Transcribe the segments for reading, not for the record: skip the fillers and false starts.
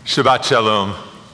Shabbat Shalom.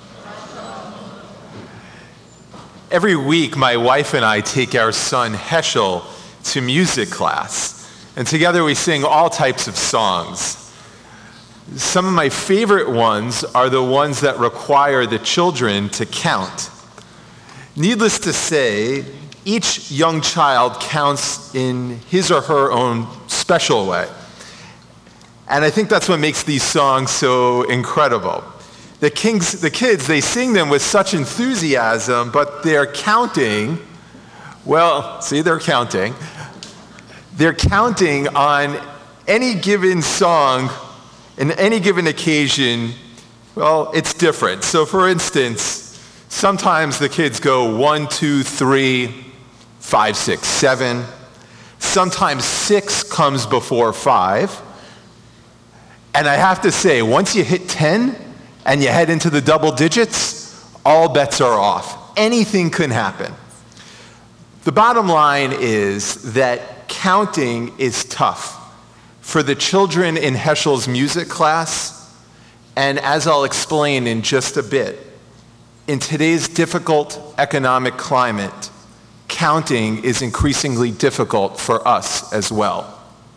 Every week, my wife and I take our son Heschel to music class, and together we sing all types of songs. Some of my favorite ones are the ones that require the children to count. Needless to say, each young child counts in his or her own special way. And I think that's what makes these songs so incredible. The kids, they sing them with such enthusiasm, but they're counting, they're counting. They're counting on any given song and any given occasion, it's different. So for instance, sometimes the kids go 1, 2, 3, 5, 6, 7. Sometimes 6 comes before 5. And I have to say, once you hit 10, and you head into the double digits, all bets are off. Anything can happen. The bottom line is that counting is tough for the children in Heschel's music class, and as I'll explain in just a bit, in today's difficult economic climate, counting is increasingly difficult for us as well.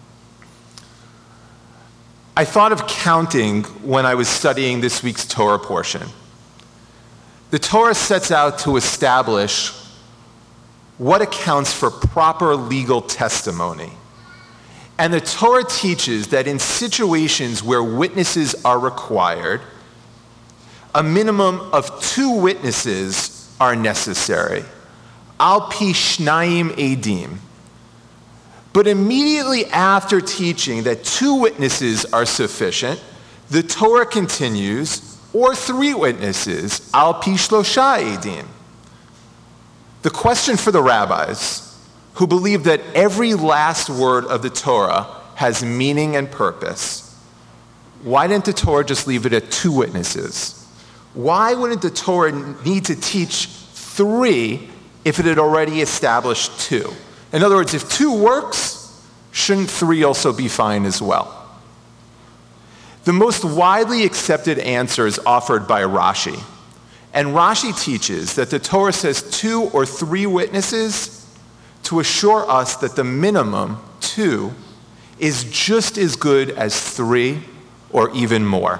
I thought of counting when I was studying this week's Torah portion. The Torah sets out to establish what accounts for proper legal testimony. And the Torah teaches that in situations where witnesses are required, a minimum of 2 witnesses are necessary. Al pi shnayim edim. But immediately after teaching that 2 witnesses are sufficient, the Torah continues, or 3 witnesses, al pi shlosha edim. The question for the rabbis, who believe that every last word of the Torah has meaning and purpose, why didn't the Torah just leave it at 2 witnesses? Why wouldn't the Torah need to teach 3 if it had already established 2? In other words, if 2 works, shouldn't 3 also be fine as well? The most widely accepted answer is offered by Rashi. And Rashi teaches that the Torah says 2 or 3 witnesses to assure us that the minimum, 2, is just as good as 3 or even more.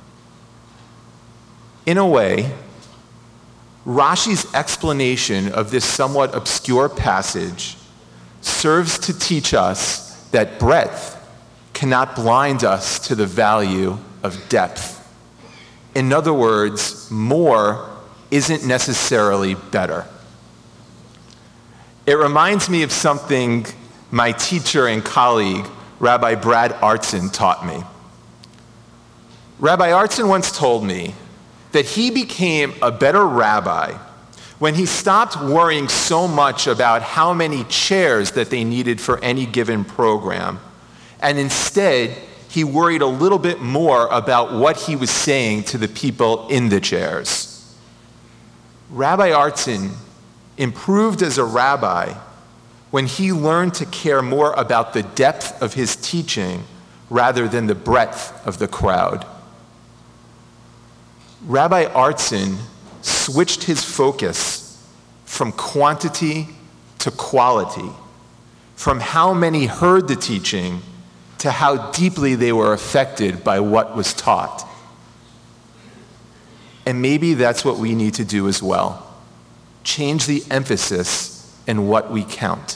In a way, Rashi's explanation of this somewhat obscure passage serves to teach us that breadth cannot blind us to the value of depth. In other words, more isn't necessarily better. It reminds me of something my teacher and colleague, Rabbi Brad Artson, taught me. Rabbi Artson once told me that he became a better rabbi when he stopped worrying so much about how many chairs that they needed for any given program, and instead he worried a little bit more about what he was saying to the people in the chairs. Rabbi Artson improved as a rabbi when he learned to care more about the depth of his teaching rather than the breadth of the crowd. Rabbi Artson switched his focus from quantity to quality, from how many heard the teaching to how deeply they were affected by what was taught. And maybe that's what we need to do as well. Change the emphasis in what we count.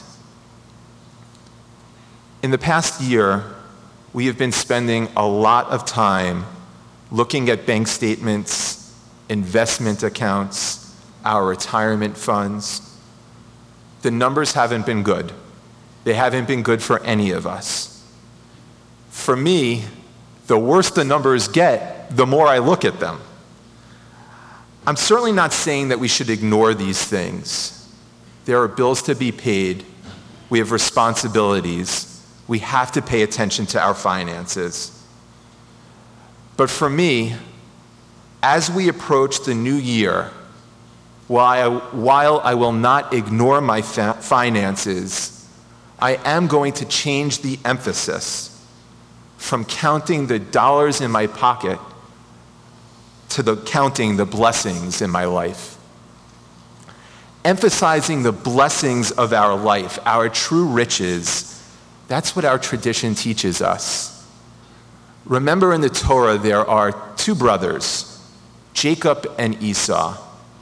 In the past year, we have been spending a lot of time looking at bank statements, investment accounts, our retirement funds. The numbers haven't been good. They haven't been good for any of us. For me, the worse the numbers get, the more I look at them. I'm certainly not saying that we should ignore these things. There are bills to be paid. We have responsibilities. We have to pay attention to our finances. But for me, as we approach the new year, while I will not ignore my finances, I am going to change the emphasis from counting the dollars in my pocket counting the blessings in my life. Emphasizing the blessings of our life, our true riches, that's what our tradition teaches us. Remember, in the Torah, there are two brothers, Jacob and Esau.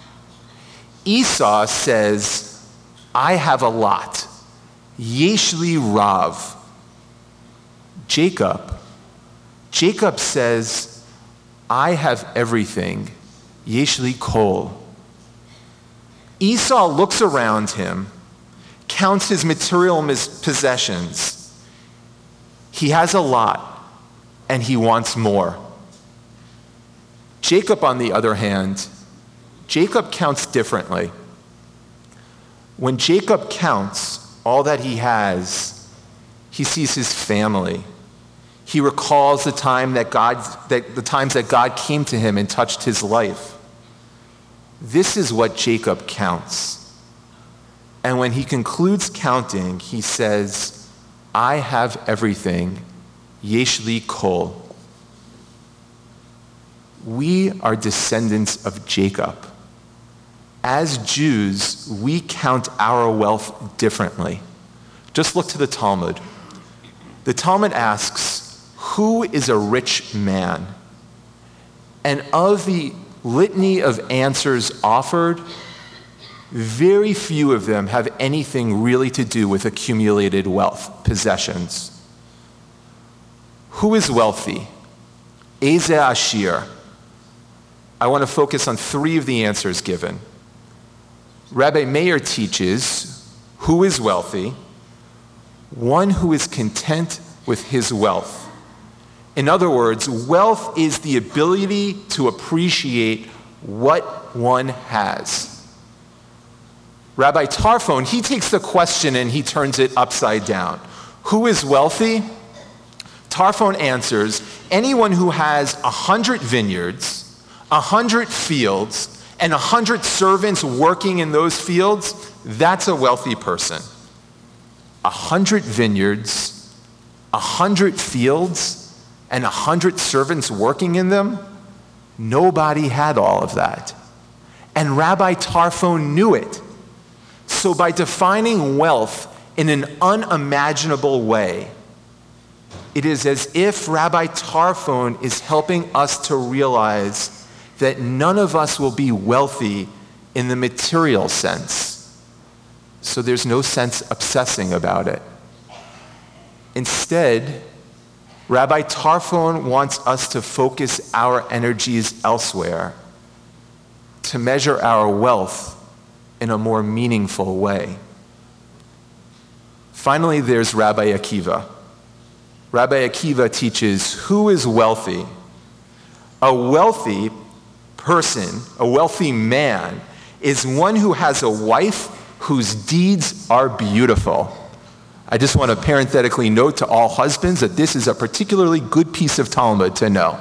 Esau says, I have a lot. Yesh li rav. Jacob says, I have everything. Yesh li kol. Esau looks around him, counts his material possessions. He has a lot, and he wants more. Jacob, on the other hand, Jacob counts differently. When Jacob counts all that he has, he sees his family. He recalls the times that God came to him and touched his life. This is what Jacob counts. And when he concludes counting, he says, I have everything. Yesh li kol. We are descendants of Jacob. As Jews, we count our wealth differently. Just look to the Talmud. The Talmud asks, who is a rich man? And of the litany of answers offered, very few of them have anything really to do with accumulated wealth, possessions. Who is wealthy? Eze Ashir. I want to focus on three of the answers given. Rabbi Meir teaches, who is wealthy? One who is content with his wealth. In other words, wealth is the ability to appreciate what one has. Rabbi Tarfon, he takes the question and he turns it upside down. Who is wealthy? Tarfon answers, anyone who has 100 vineyards, 100 fields, and 100 servants working in those fields, that's a wealthy person. 100 vineyards, 100 fields, and 100 servants working in them? Nobody had all of that. And Rabbi Tarfon knew it. So by defining wealth in an unimaginable way, it is as if Rabbi Tarfon is helping us to realize that none of us will be wealthy in the material sense. So there's no sense obsessing about it. Instead, Rabbi Tarfon wants us to focus our energies elsewhere, to measure our wealth in a more meaningful way. Finally, there's Rabbi Akiva. Rabbi Akiva teaches, who is wealthy? A wealthy person, a wealthy man, is one who has a wife whose deeds are beautiful. I just want to parenthetically note to all husbands that this is a particularly good piece of Talmud to know.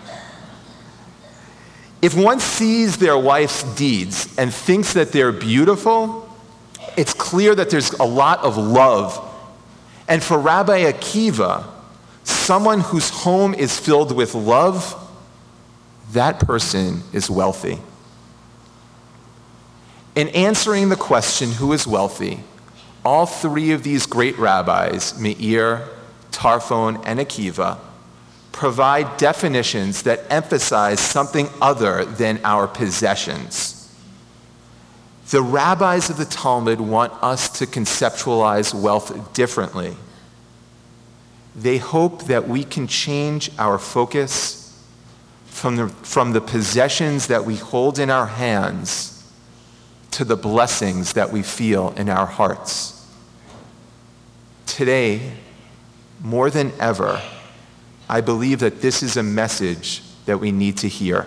If one sees their wife's deeds and thinks that they're beautiful, it's clear that there's a lot of love. And for Rabbi Akiva, someone whose home is filled with love, that person is wealthy. In answering the question, who is wealthy, all three of these great rabbis, Meir, Tarfon, and Akiva, provide definitions that emphasize something other than our possessions. The rabbis of the Talmud want us to conceptualize wealth differently. They hope that we can change our focus from the possessions that we hold in our hands to the blessings that we feel in our hearts. Today, more than ever, I believe that this is a message that we need to hear.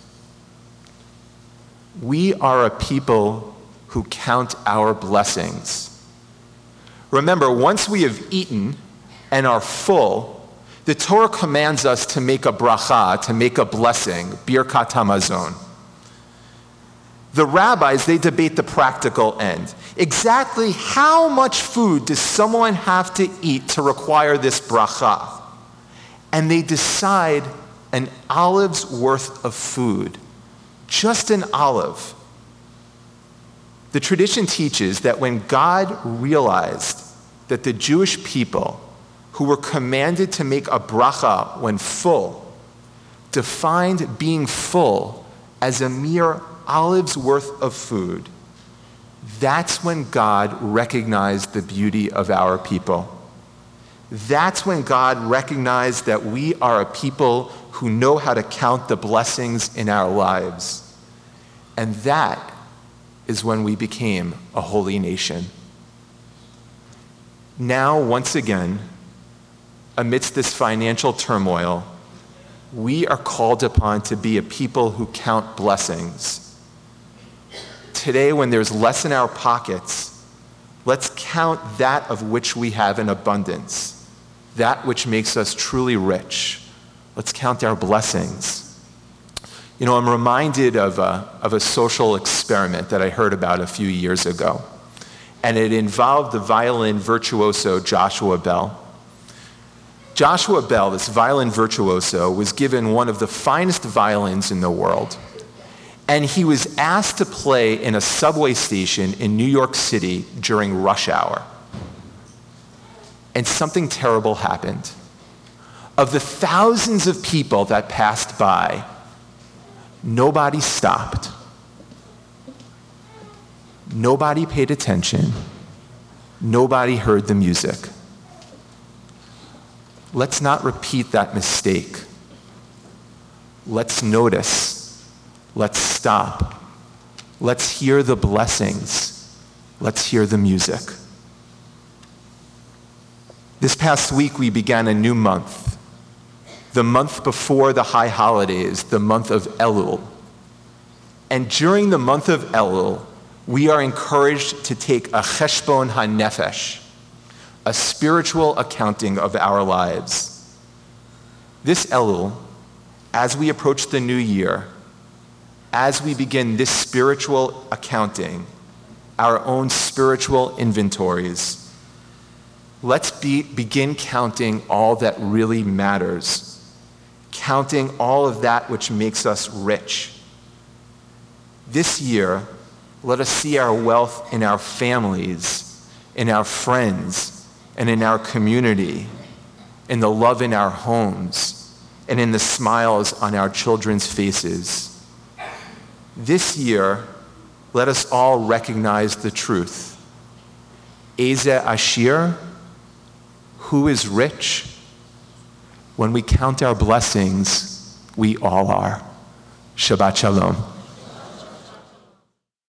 We are a people who count our blessings. Remember, once we have eaten and are full, the Torah commands us to make a bracha, to make a blessing, birkat hamazon. The rabbis, they debate the practical end. Exactly how much food does someone have to eat to require this bracha? And they decide an olive's worth of food, just an olive. The tradition teaches that when God realized that the Jewish people, who were commanded to make a bracha when full, defined being full as a mere olive's worth of food, that's when God recognized the beauty of our people. That's when God recognized that we are a people who know how to count the blessings in our lives. And that is when we became a holy nation. Now, once again, amidst this financial turmoil, we are called upon to be a people who count blessings. Today, when there's less in our pockets, let's count that of which we have in abundance, that which makes us truly rich. Let's count our blessings. You know, I'm reminded of a social experiment that I heard about a few years ago, and it involved the violin virtuoso Joshua Bell. Joshua Bell, this violin virtuoso, was given one of the finest violins in the world, and he was asked to play in a subway station in New York City during rush hour. And something terrible happened. Of the thousands of people that passed by, nobody stopped. Nobody paid attention. Nobody heard the music. Let's not repeat that mistake. Let's notice. Let's stop. Let's hear the blessings. Let's hear the music. This past week, we began a new month. The month before the high holidays, the month of Elul. And during the month of Elul, we are encouraged to take a cheshbon hanefesh, a spiritual accounting of our lives. This Elul, as we approach the new year, as we begin this spiritual accounting, our own spiritual inventories, let's begin counting all that really matters, counting all of that which makes us rich. This year, let us see our wealth in our families, in our friends, and in our community, in the love in our homes, and in the smiles on our children's faces. This year, let us all recognize the truth. Eze Ashir, who is rich? When we count our blessings, we all are. Shabbat Shalom.